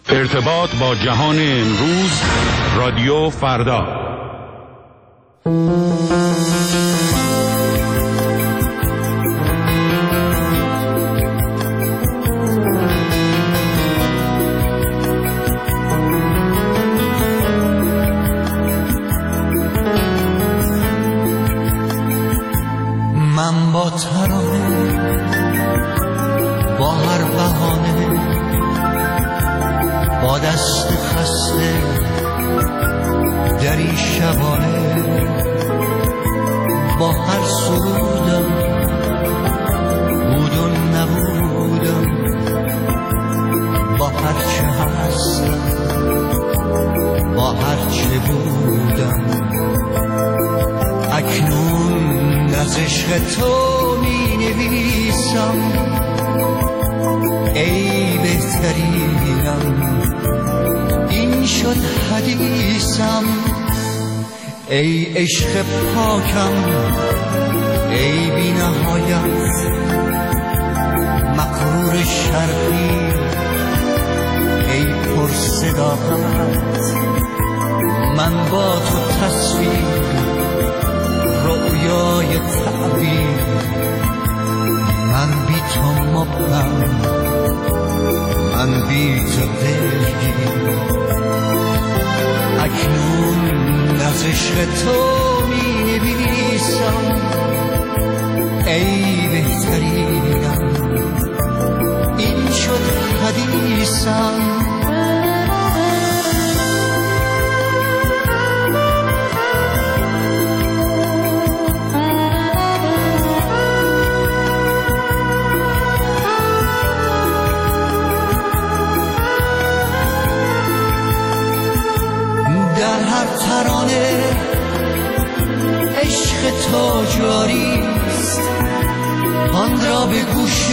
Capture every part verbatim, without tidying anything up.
ارتباط با جهان امروز، رادیو فردا. من با ترانه، با هر بهانه، با دست خسته در این شبانه، با هر سرودم بود و نبودم، با هر چه هستم، با هر چه بودم، اکنون از عشق تو می نویسم ای بهترینم، این شد حدیثم، ای عشق پاکم، ای بی نهایت مغرور شرقی، ای پر صداقت، من با تو تصویر رویای تعبیر، من بی تو مبهم، من بی تو دلگیر، اکنون از عشق تو می نویسم ای بهترینم، این شد حدیثم. ترانه عشق تو جاریست، آن را به گوش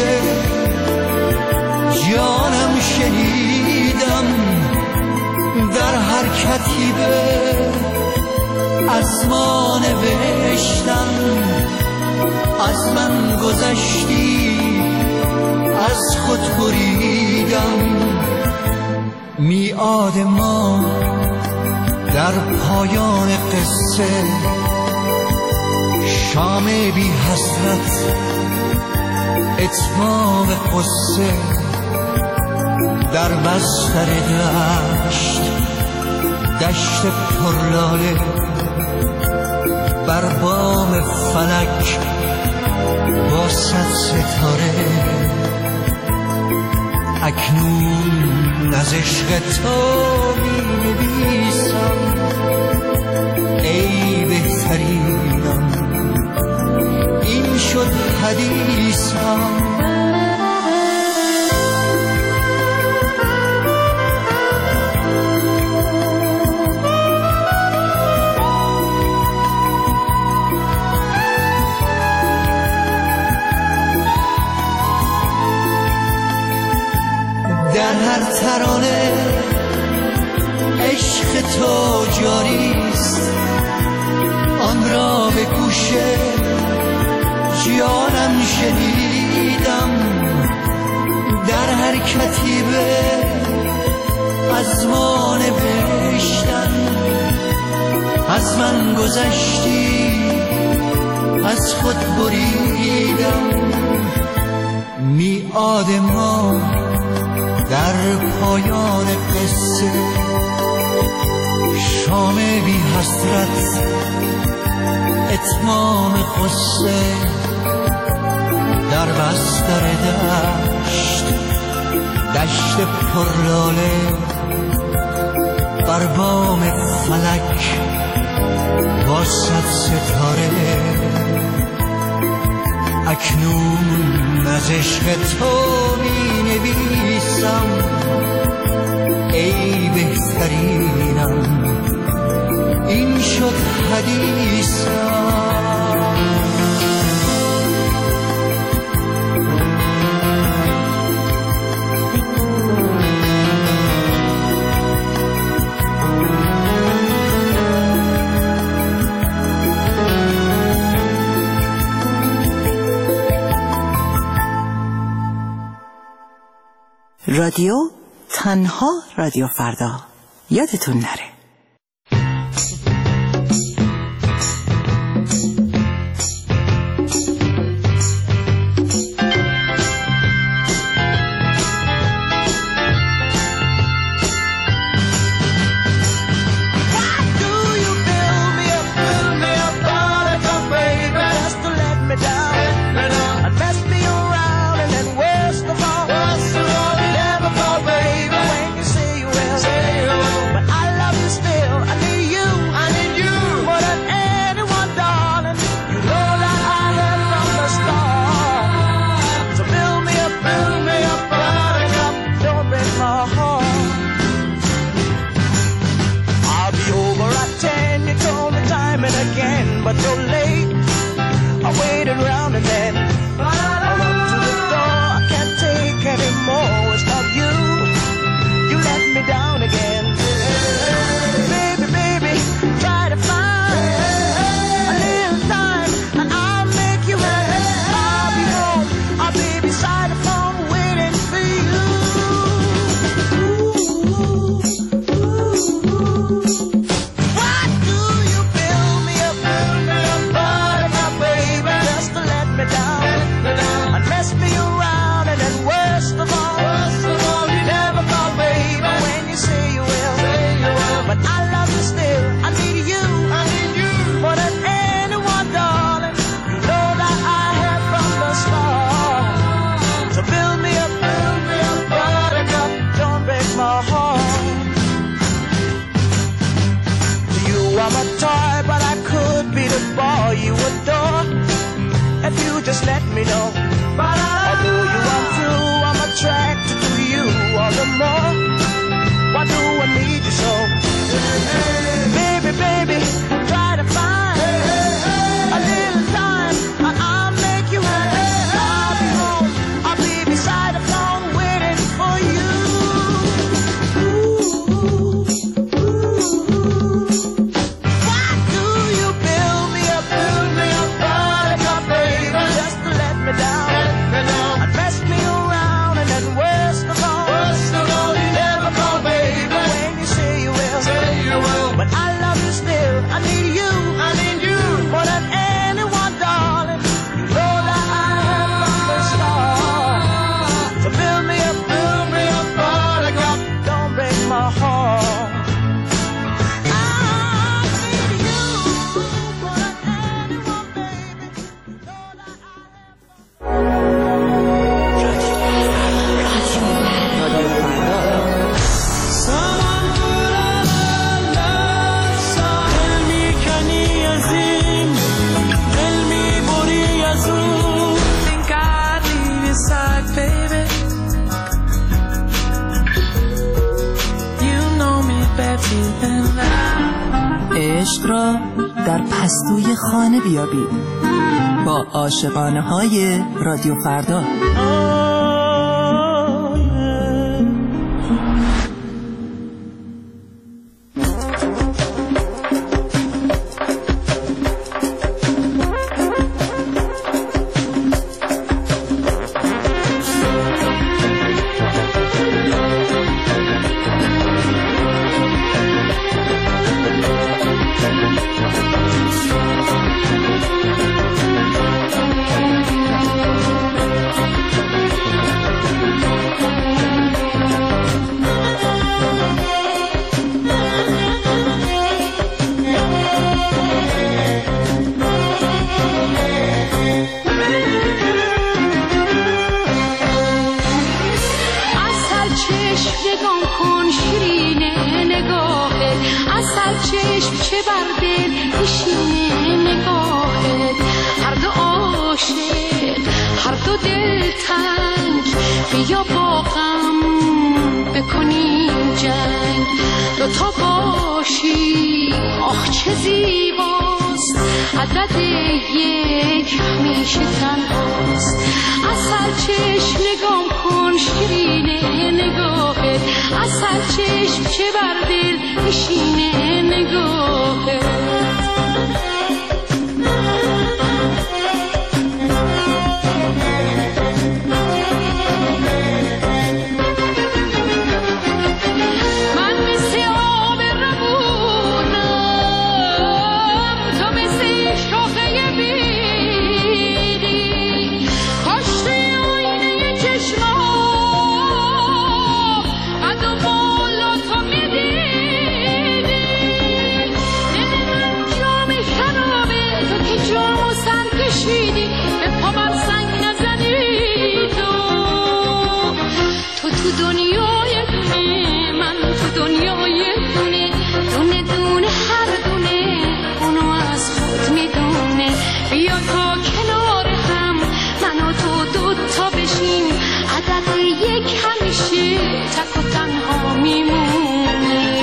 جانم شنیدم، در هر کتیبه از ما نوشتن، از من گذشتی از خود بریدم، میعاد ما در پایان قصه، شام بی حسرت اتمام قصه، در بستر دشت دشت پرلاله، بر بام فلک با صد ستاره، اکنون از عشق تو می نویسم ای بهترینم، این شد حدیثم. در هر ترانه عشق تو جاریست، آن را به گوش جانم شنیدم، در هر کتیبه از ما نوشتن، از من گذشتی از خود بریدم، میعاد ما در پایان قصه، شام بی حسرت اتمام قصه، در بستر دشت دشت پرلاله، بر بام فلک با صد ستاره، اکنون از عشق تو می نویسم ای بهترینم، این شد حدیثم. رادیو تنها رادیو فردا یادتون نره. عشق را در پستوی خانه بیابید با عاشقانه های رادیو فردا. دنیای دونه، من تو دنیای دونه، دونه دونه هر دونه اونو از خود میدونه. بیا تا کنار هم من و تو دوتا بشیم، عدد یک همیشه تک و تنها میمونه.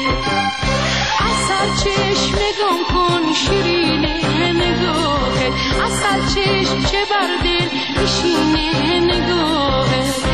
اصل چشم نگام کن شیرینه نگاهت، اصل چشم چه بر دل میشینه نگاهت.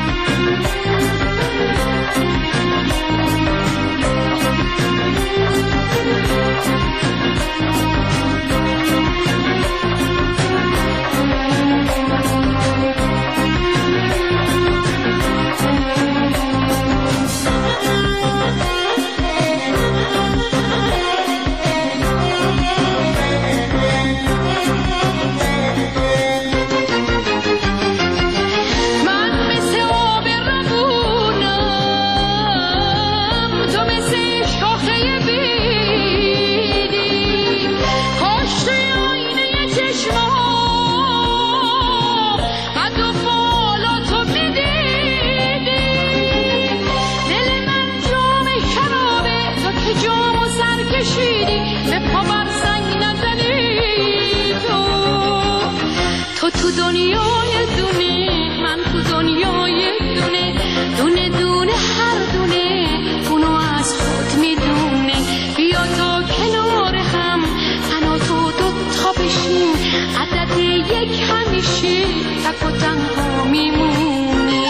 تو تو دنیای دونه، من تو دنیای دونه، دونه دونه هر دونه اونو از خود میدونه. بیا تا کنار هم من و تو دوتا بشیم، عدد یک همیشه تک و تنها میمونه.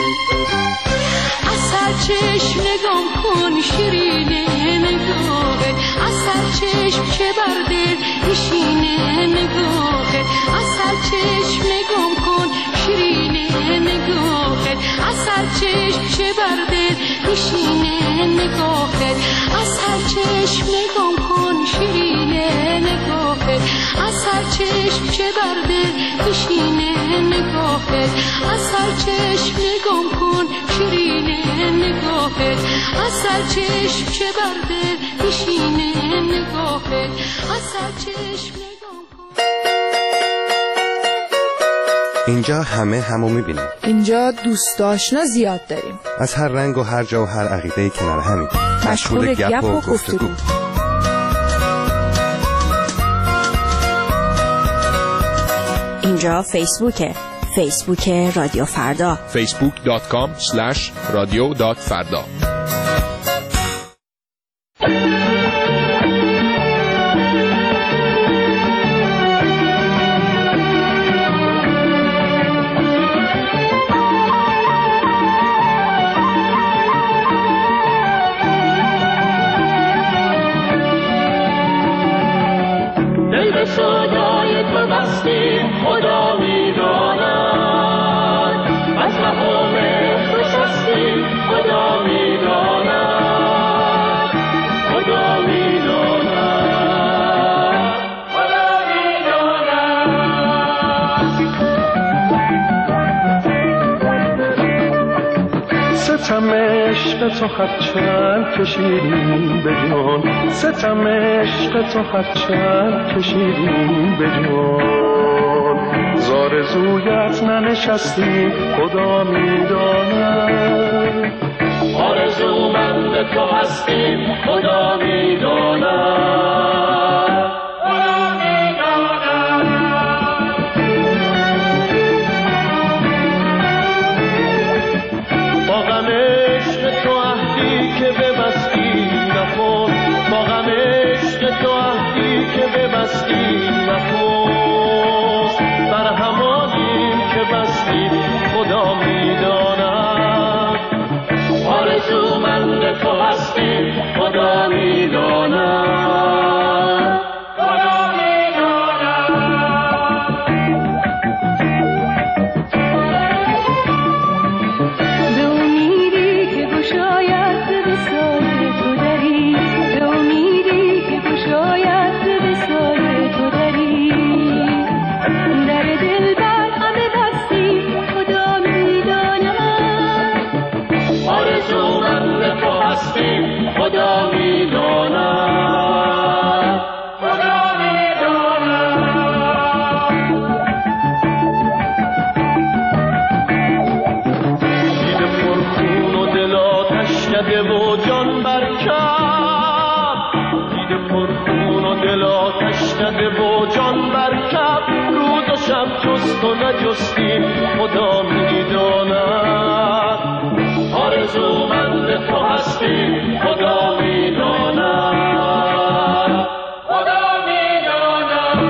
اصل چشم نگام کن شیرینه نگاهت، اصل چشم چه بر دل میشینه نگاهت. اصل چشم نگام کن شیرینه نگاهت، اصل چشم چه بر دل میشینه نگاهت. اصل چشم نگام کن شیرینه نگاهت، اصل چشم چه بر دل میشینه نگاهت. اصل چشم نگام کن شیرینه نگاهت، اصل چشم چه بر دل میشینه نگاهت. اصل چشم نگام کن. اینجا همه همو میبینیم. اینجا دوست آشنا زیاد داریم، از هر رنگ و هر جا و هر عقیده کنار همیم، مشغول گپ و گفتگو. اینجا فیسبوکه، فیسبوک رادیو فردا، فیسبوک دات کام اسلش رادیو دات فردا. عشق تو خدچن کشیدیم به جان، ستم عشق تو خدچن کشیدیم به جان. زارزویت ننشستیم خدا میداند، آرزومند تو هستیم خدا میداند. تو هستی خدا میداند، خدا میداند. به امیدی که گشاید به سال تو دری، به امیدی که گشاید به سال تو دری، در دل بر همه بستی خدا میداند. آرزومند تو هستی خدا میداند، خدا میداند. دید پرخون دل آتش نده و جان برکب روز و شب جست و نجستی خدا میداند آرزومند تو هستی خدا میداند خدا میداند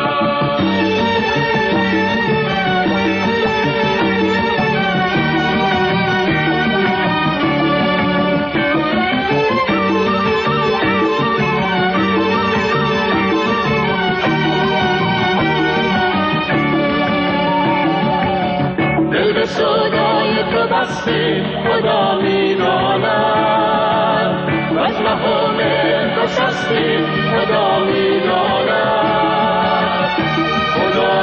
دل به صدای تو بسته خدا میداند و از مهام گسسته خدا میداند خدا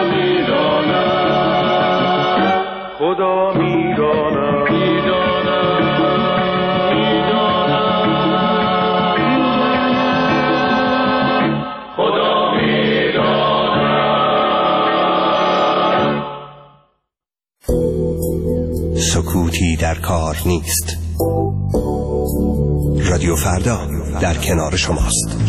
میداند خدا میداند میداند میداند خدا میداند سکوتی در کار نیست. رادیو فردا در کنار شماست.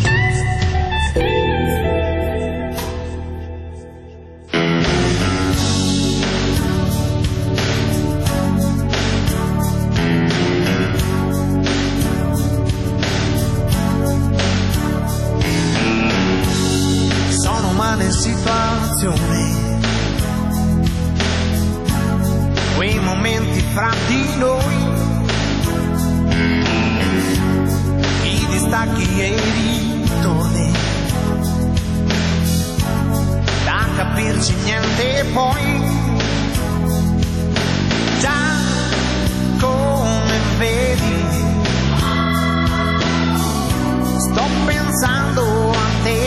Sono umane situazioni, quei momenti fra di noi, i distacchi e i ritorni, da capirci niente poi, già come vedi, sto pensando a te.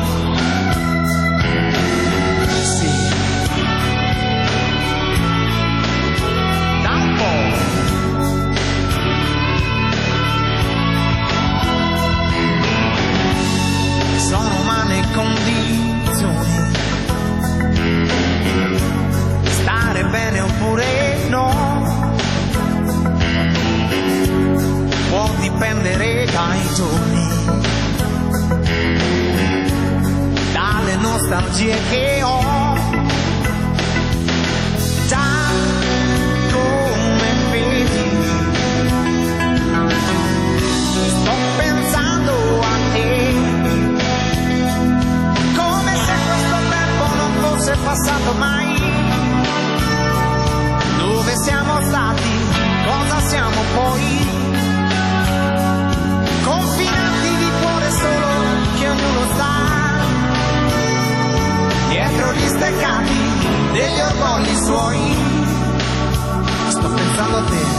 Sì. Da un po'. Sono umane condizioni, stare bene oppure no, può dipendere dai giorni, dalle nostalgie che ho, già come vedi, sto pensando a te. Se è passato mai, dove siamo stati, cosa siamo poi, confinati di cuore solo che ognuno sta, dietro gli steccati degli orgogli suoi, sto pensando a te,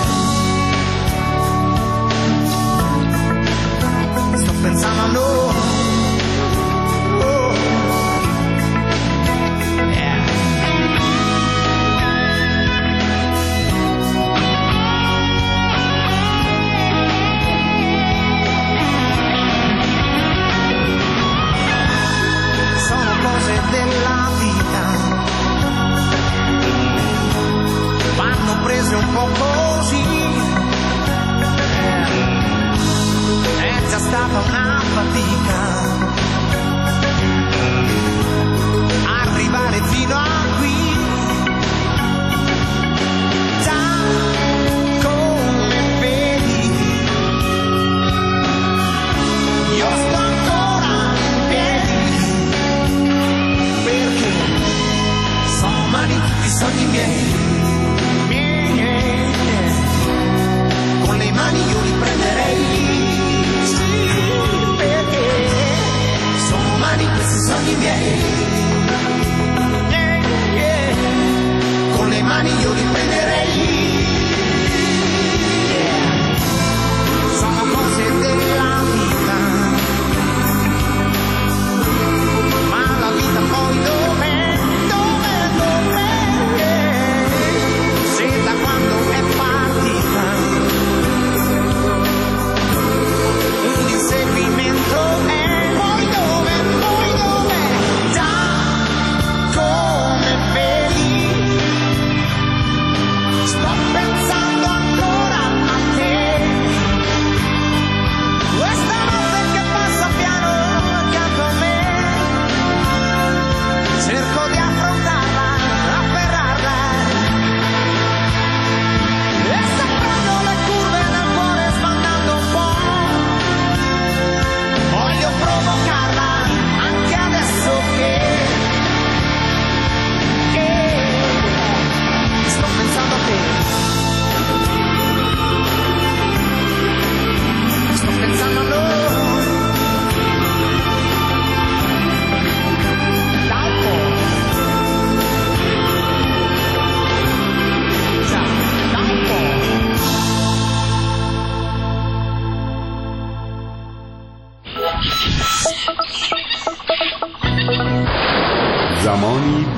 sto pensando a noi. Della vita vanno prese un po' così, è già stata una fatica arrivare fino a qui, già come vedi io sto ancora in piedi, perché sono umani tutti i sogni miei, miei, miei, con le mani io li prenderei, sì, perché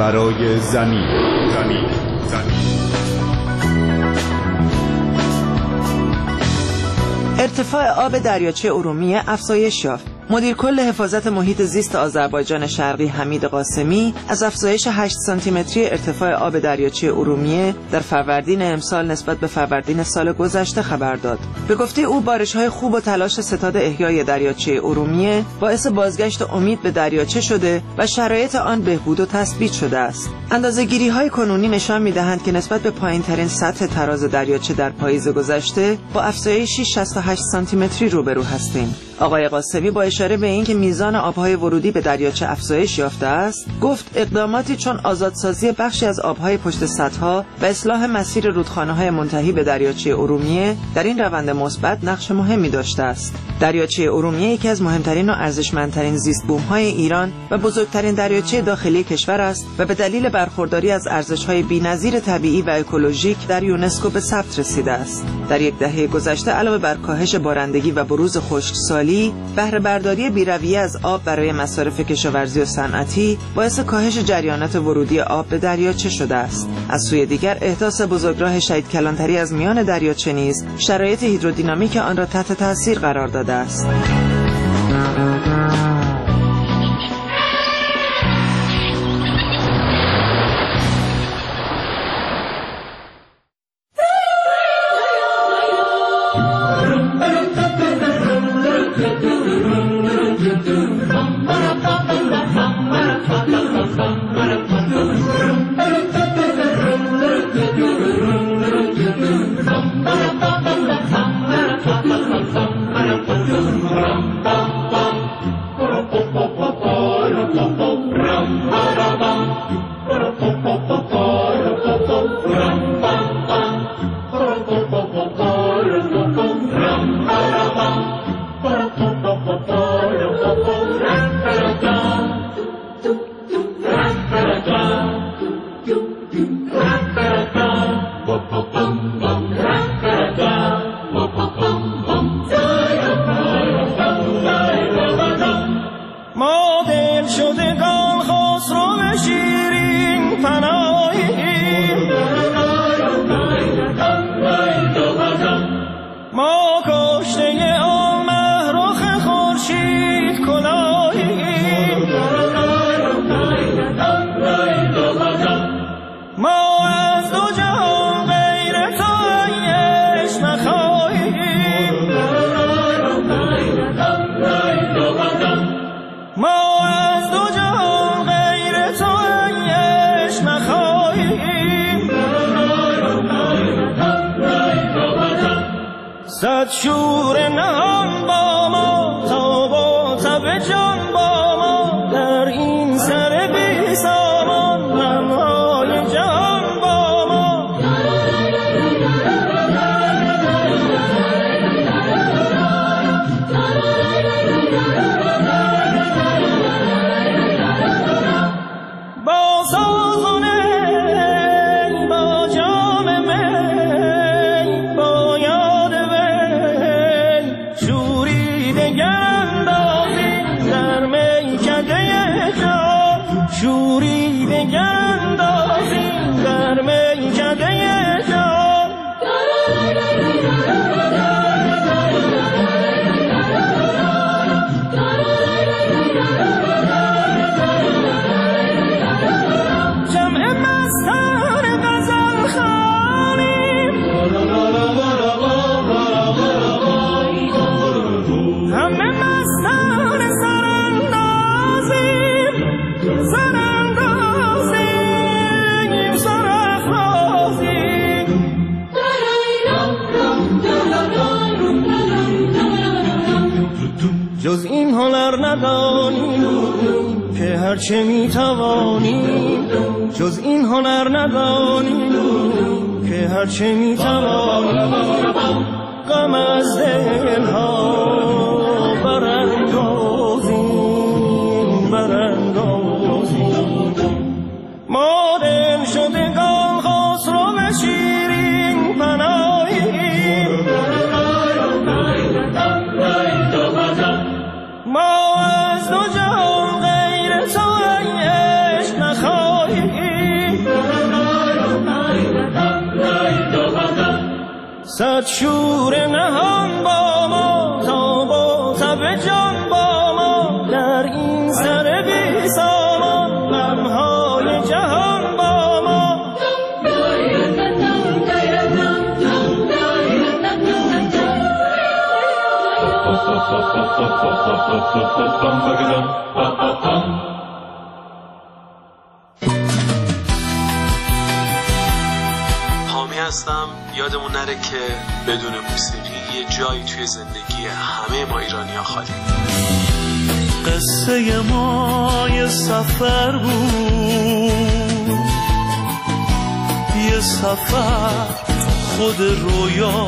برای زمین. زمین. زمین. ارتفاع آب دریاچه ارومیه افزایش یافت. مدیر کل حفاظت محیط زیست آذربایجان شرقی حمید قاسمی از افزایش هشت سانتی متری ارتفاع آب دریاچه ارومیه در فروردین امسال نسبت به فروردین سال گذشته خبر داد. به گفته او بارش‌های خوب و تلاش ستاد احیای دریاچه ارومیه باعث بازگشت امید به دریاچه شده و شرایط آن بهبود و تثبیت شده است. اندازه‌گیری‌های کنونی نشان می‌دهند که نسبت به پایین‌ترین سطح تراز دریاچه در پاییز گذشته با افزایشی شصت و هشت سانتی متری روبرو هستیم. آقای قاسمی با اشاره به اینکه میزان آبهای ورودی به دریاچه افزایش یافته است، گفت اقداماتی چون آزادسازی بخشی از آبهای پشت سدها و اصلاح مسیر رودخانه‌های منتهی به دریاچه ارومیه در این روند مثبت نقش مهمی داشته است. دریاچه ارومیه یکی از مهمترین و ارزشمندترین زیست بوم‌های ایران و بزرگترین دریاچه داخلی کشور است و به دلیل برخورداری از ارزش‌های بی‌نظیر طبیعی و اکولوژیک در یونسکو به ثبت رسیده است. در یک دهه گذشته علاوه بر کاهش بارندگی و بروز خشکسالی، بهره برداری بی‌رویه از آب برای مصارف کشاورزی و صنعتی باعث کاهش جریانات ورودی آب به دریاچه شده است. از سوی دیگر احداث بزرگراه شهید کلانتری از میان دریاچه نیز شرایط هیدرودینامیک آن را تحت تاثیر قرار داده است. صد شور نهان با ما تا با تب جان با ما در این سر بی سامان نمای جهان با ما با سازونه با جام می با یاد شوری دگر اندازی در میکده جان شوری دگر اندازی در میکده جان جمع مستان غزل خوانیم همه مستان سراندازیم سراندازیم سرافرازیم جز این هنر ندانیم که هرچه میتوانیم جز این هنر ندانیم که هرچه میتوانیم غم از دلها براندازیم براندازیم ما دل شدگان خسرو و شیرین پناهیم ما از دو جهان غیر تو عشق نخواهیم صد شور نهان با ما تا با تب جان با ما در این سر بی سامان غمهای جهان با ما حامی هستم. یادمون نره که بدون موسیقی یه جایی توی زندگی همه ما ایرانی‌ها خالی. قصه ما یه سفر بود، یه سفر خود رویا،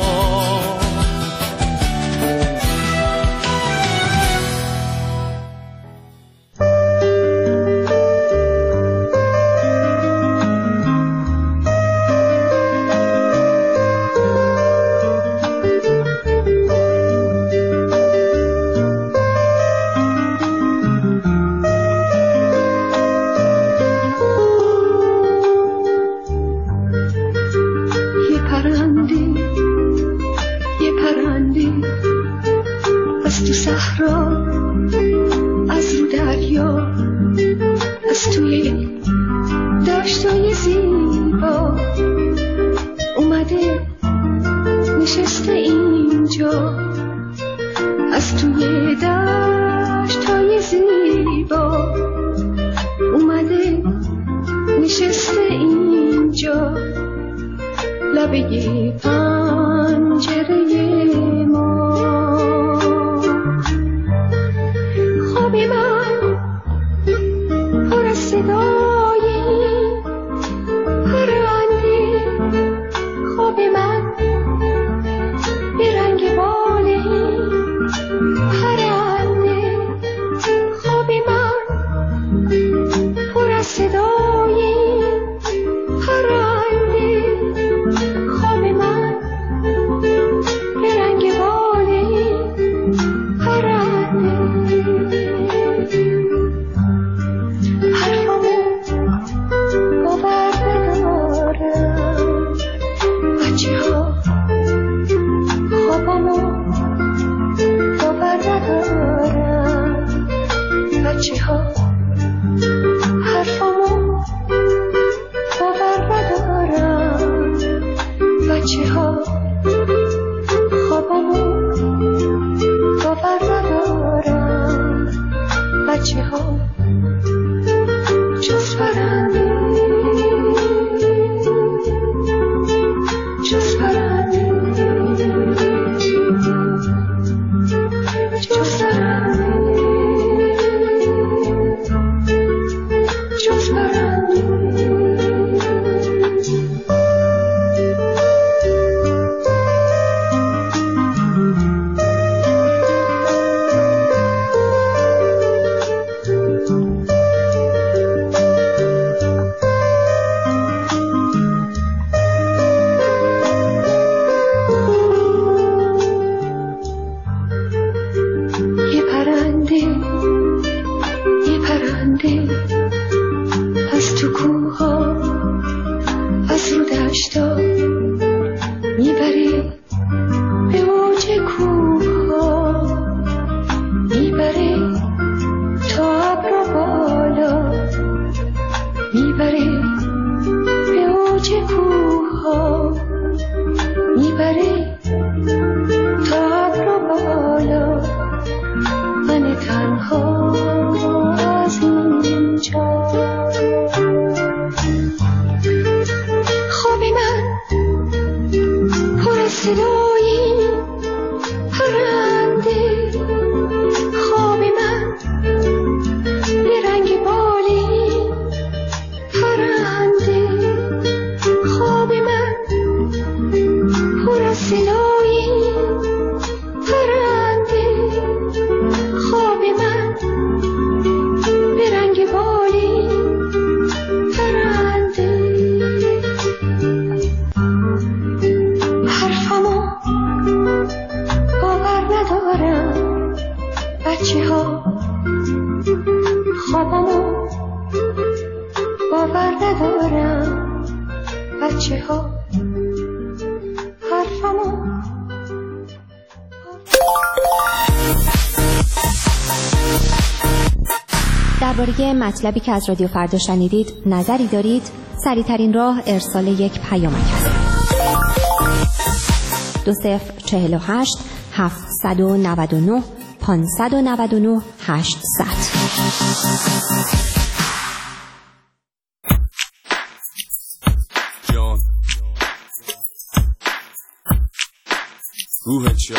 باور ندارم بچه ها حرفمو درباره مطلبی که از رادیو فردا شنیدید نظری دارید؟ سریع‌ترین راه ارسال یک پیامک است. دو صفر چهل و هشت هفتصد و نود و نه پانصد و نود و نه هشتصد. جان روح چه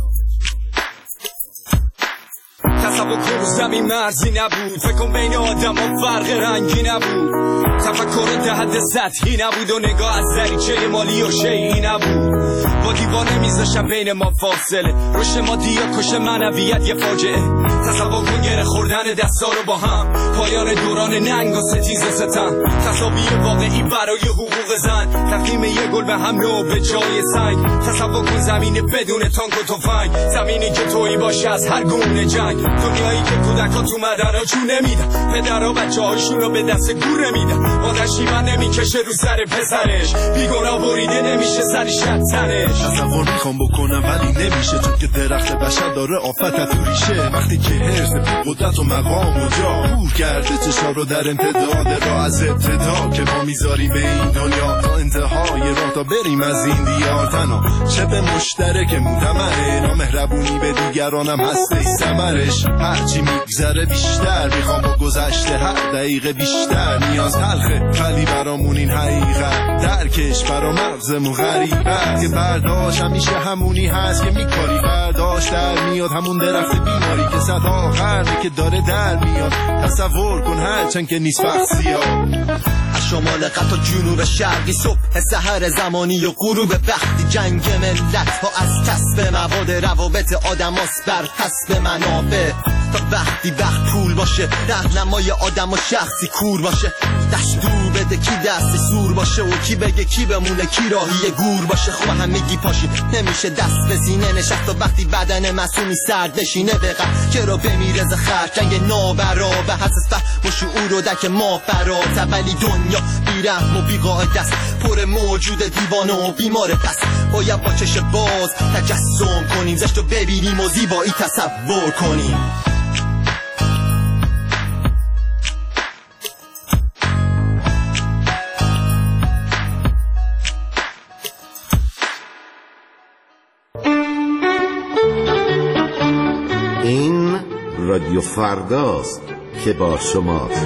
تصور کن زمین مرزی نبود، فکر کن بین آدم ها فرق رنگی نبود، تفکر ده حد سطحی نبود و نگاه از دریچه مالی و شیعی نبود. با دیوانه میذاشم بین ما فاصله، رشد مادی یا کش معنویت یه فاجعه. تصور کن گره خوردن دستا رو با هم، پایان دوران ننگ و ستیز ستم، تصاویر واقعی برای حقوق زن، تقدیم یه گل به هم نو به جای سنگ. تصور کن زمین بدون تانک و تفنگ، زمینی که تویی باشه از هر گونه جنگ، دنیایی که کودکا تو مدرها جون نمیدن، پدرها بچه هاشون رو به دست گور نمیدن، مادر شیون نمیکشه رو سر پسرش، بیگناه بریده نمیشه سری شد تنش. تصور میخوام بکنم ولی نمیشه، چون که درخت بشر داره آفت تو ریشه. وقتی که حرص قدرت و مقام و جا کور کرده چشا رو در امتداد راه، از ابتدا که ما میذاریم به این دنیا تا انتهای راه، تا بریم از این دیار تنها. چه به مشترک متمره، نامهربونی به دیگرانم هسته ثمرش. هرچی میگذره بیشتر میخوام با گذشته هر دقیقه بیشتر. نیاز تلخه ولی برامون این حقیقت، درکش برا مغزمون غریبه. که برداشت همیشه همونی هست که میکاری، برداشت در میاد همون درخت بیماری که صدا خرده که داره در میاد. تصور کن هرچند که نیست وقت زیاد، از شمال قطع جنوب شرقی، صبح سحر زمانی و غروب وقتی. جنگ ملت ها از کسب مواد، روابط آدم هاست بر حسب منافع. تا وقتی وقت پول باشه، راهنمای آدم و شخصی کور باشه. دستور بده کی دست زور باشه و کی بگه کی بمونه، کی راهی گور باشه. خب همگی پاشیم نمیشه دست به سینه نشست، و وقتی بدن مسئولی سرد نشینه بقه که رو بمیره ز خرچنگ نابرا. به حساس فهم و شعور و دک ما فرات، ولی دنیا بیرحم و بیقاعده است، پر موجود دیوانه و بیمار. پس باید با چش باز تجسم کنیم، زشت رو ببینیم و زیبایی تصور کنیم. این رادیو فرداست که با شماست.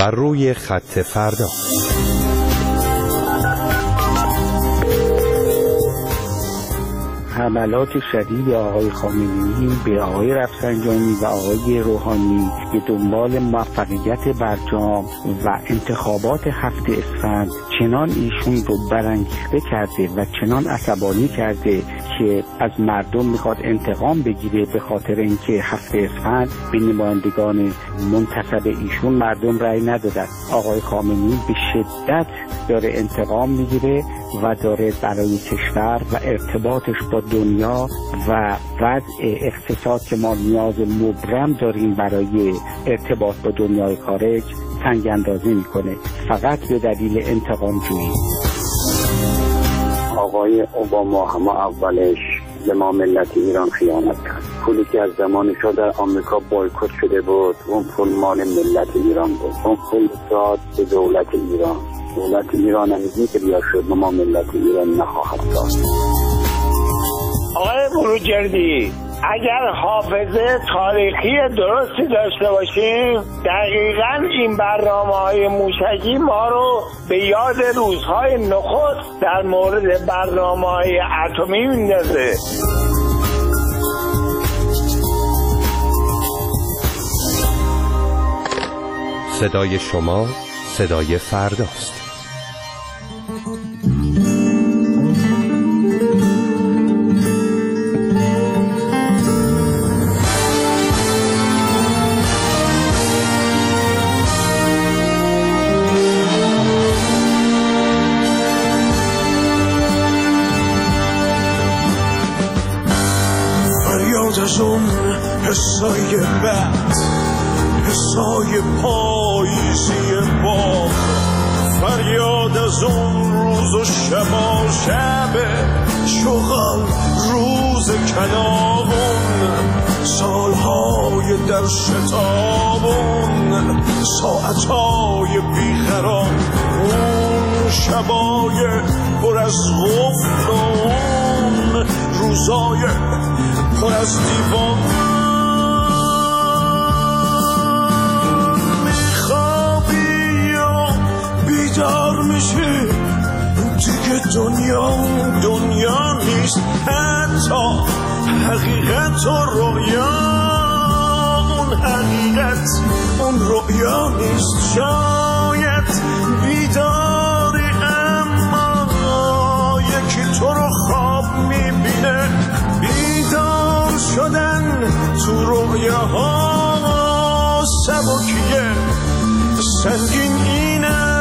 بر روی خط فردا. حملات شدید آقای خامنه‌ای به آقای رفسنجانی و آقای روحانی به دنبال موفقیت برجام و انتخابات هفت اسفند چنان ایشون رو برانگیخته کرده و چنان عصبانی کرده که از مردم میخواد انتقام بگیره، به خاطر اینکه هفت اسفند به نمایندگان منتخب ایشون مردم رأی ندادن. آقای خامنه‌ای به شدت داره انتقام میگیره و داره برای کشور و ارتباطش با دنیا و وضع اقتصاد که ما نیاز مبرم داریم برای ارتباط با دنیای خارج سنگ اندازی میکنه، فقط به دلیل انتقام جویی. آقای اوباما همه اولش به ما ملت ایران خیانت کرد. پولی که از زمان شد در آمریکا بایکوت شده بود، اون پول مال ملت ایران بود. اون پول داد به دولت ایران. دولت ایران همیزی که بیا شد ما ملت ایران نخواهد داشت. آقای بروجردی، اگر حافظه تاریخی درستی داشته باشیم دقیقاً این برنامه‌های موشکی ما رو به یاد روزهای نخست در مورد برنامه‌های اتمی میندازه. صدای شما صدای فرداست. از اون حسای بد، حسای پاییزی باغ، فریاد از اون روز و شب و شب شغل روز کلامون، سالهای در شتابون، ساعتهای بیقرار، اون شبای پر از غفل و اون روزای پر از دیوان. میخوابی یا بیدار میشی دیگه دنیا دنیا نیست، حتی حقیقت و رویا اون حقیقت اون رویا نیست. شاید بیداری اما یکی تو رو خواب میبینه. بیدار شدن تو رویاها سبکیه، سنگین اینه.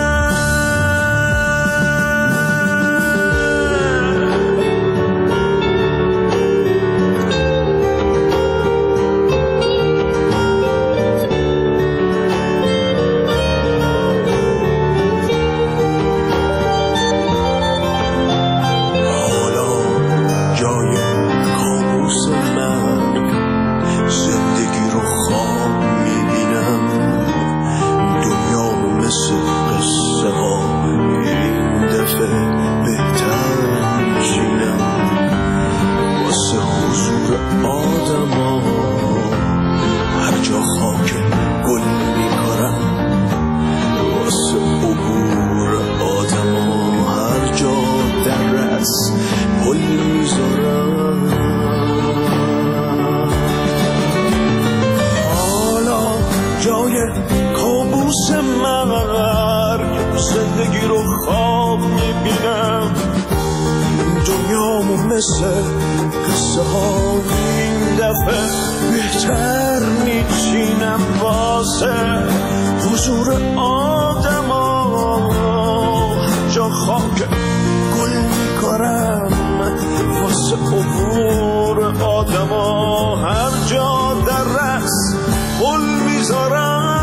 زندگی رو خواب میبینم، دنیامو مثل قصه ها این دفعه بهتر میچینم واسه حضور آدم ها. جا خاک گل میکارم واسه عبور آدم ها، هر جا در رس گل میذارم.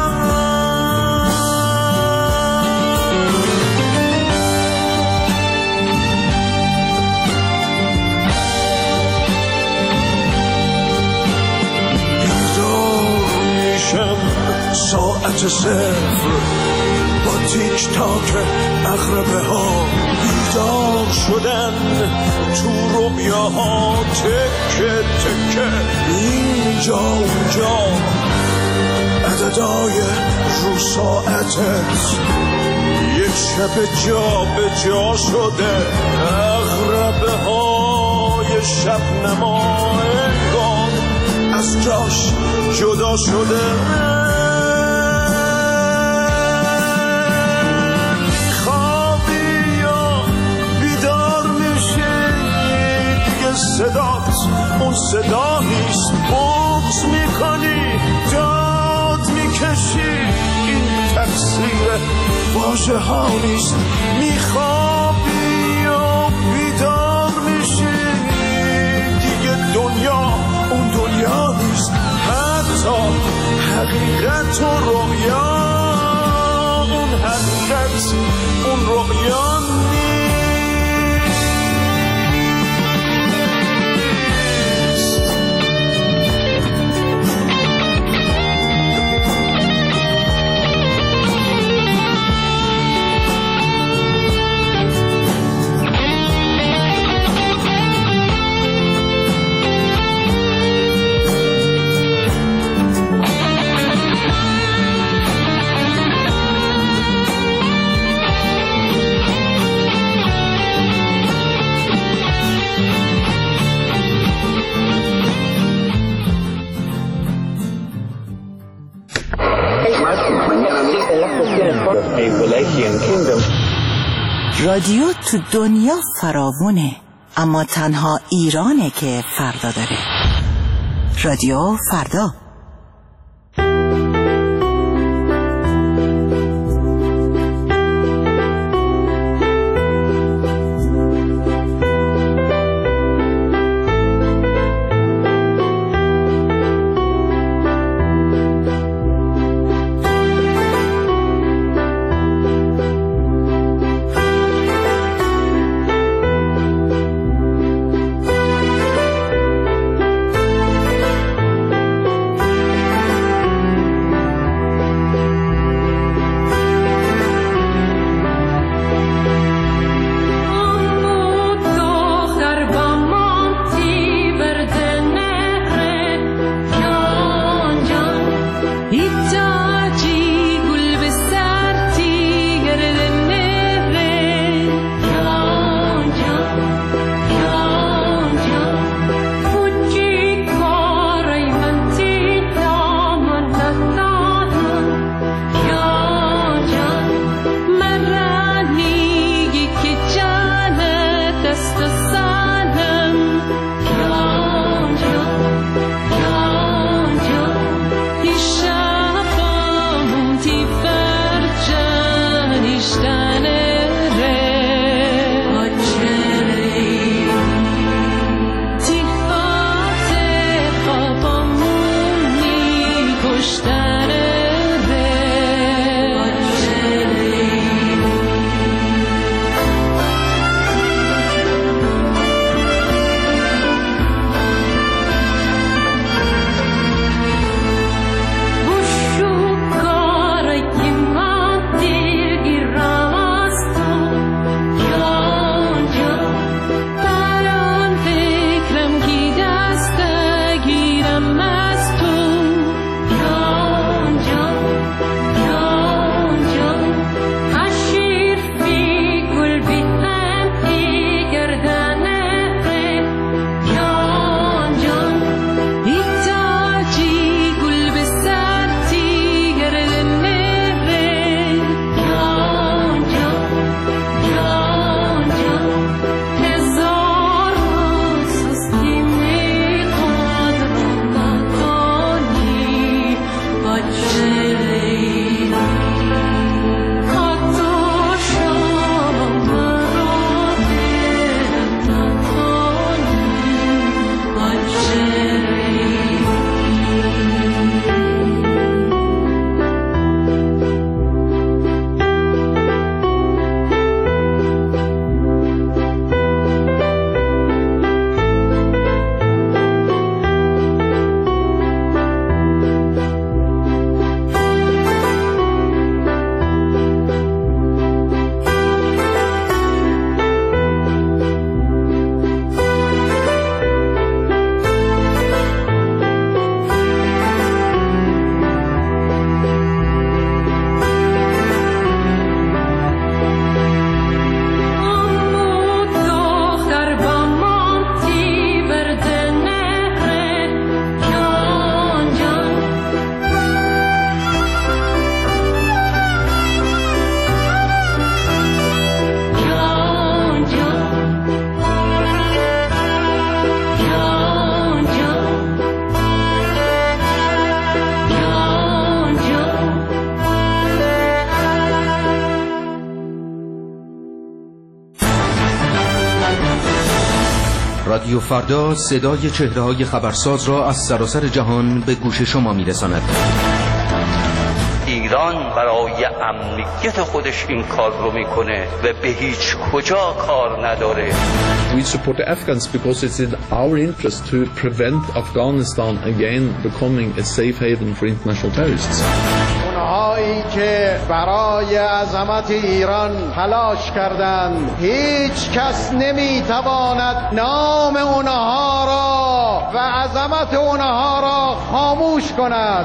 ساعت صفر با تیک تاک اغربه ها، بیدار شدن تو رویاها تکه تکه، اینجا اونجا عددای رو ساعتت یک شب جا به جا شده، اغربه های شب نما انگار از جاش جدا شده. خوابی یا بیدار میشه دیگه صدات اون صدا نیست، بغض میکنی داد میکشی این تقصیر واژه ها نیست. میخوابی یا بیدار میشی دیگه دنیا اون دنیا نیست، حتی حقیقت و رویا اون حقیقت اون رویا نیست. رادیو تو دنیا فراوونه، اما تنها ایرانه که فردا داره. رادیو فردا. رادیو فردا صدای چهره‌های خبرساز را از سراسر جهان به گوش شما می‌رساند. ایران برای امنیت خودش این کار رو میکنه و به هیچ کجا کار نداره. We support the Afghans because it's in our interest to prevent Afghanistan again becoming a safe haven for international terrorists. اونهایی که برای عظمت ایران تلاش کردند هیچ کس نمیتواند نام اونها را و عظمت اونها را خاموش کند.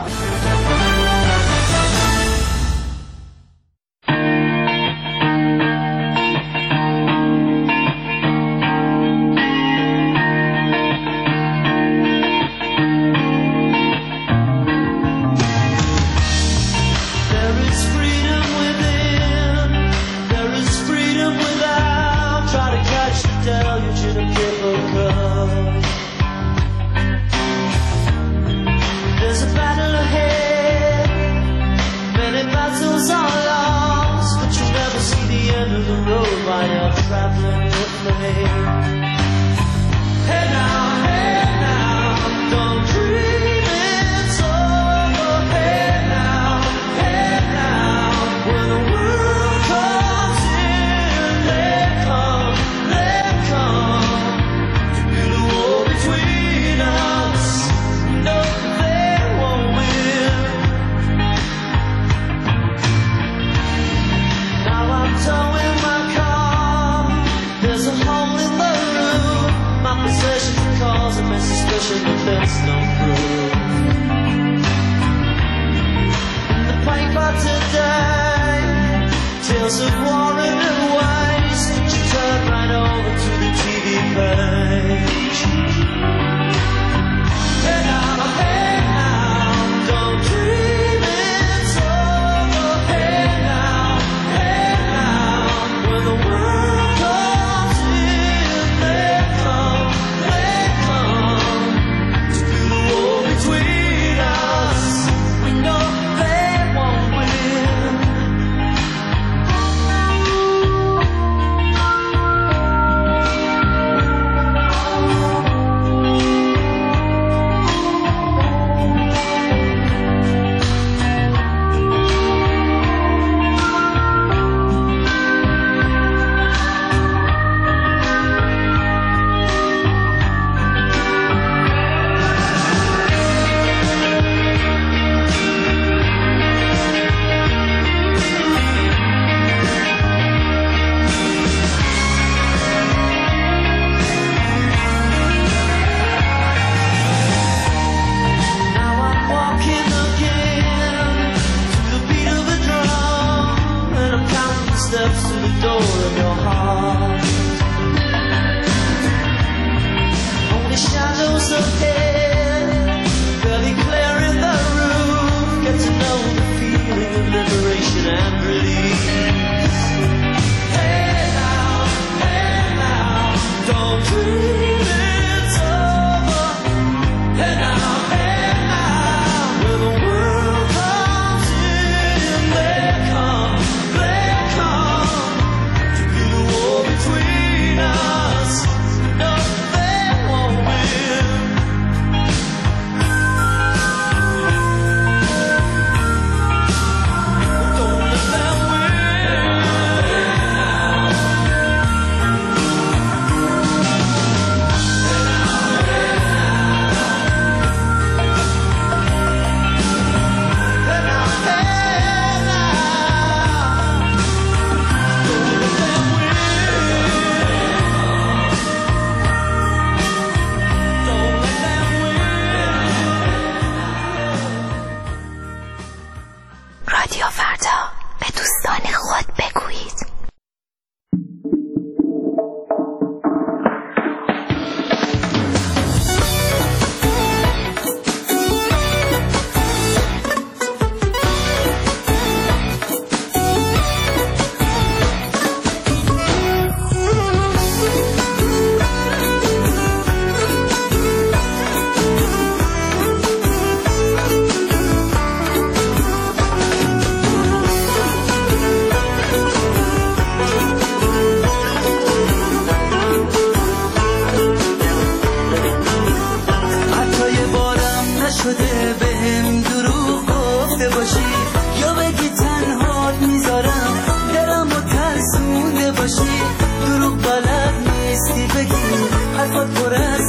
بهم دروغ گفته باشی یا بگی تنهات میذارم دلم و ترسونده باشی. دروغ بلد نیستی بگی حرفات پر از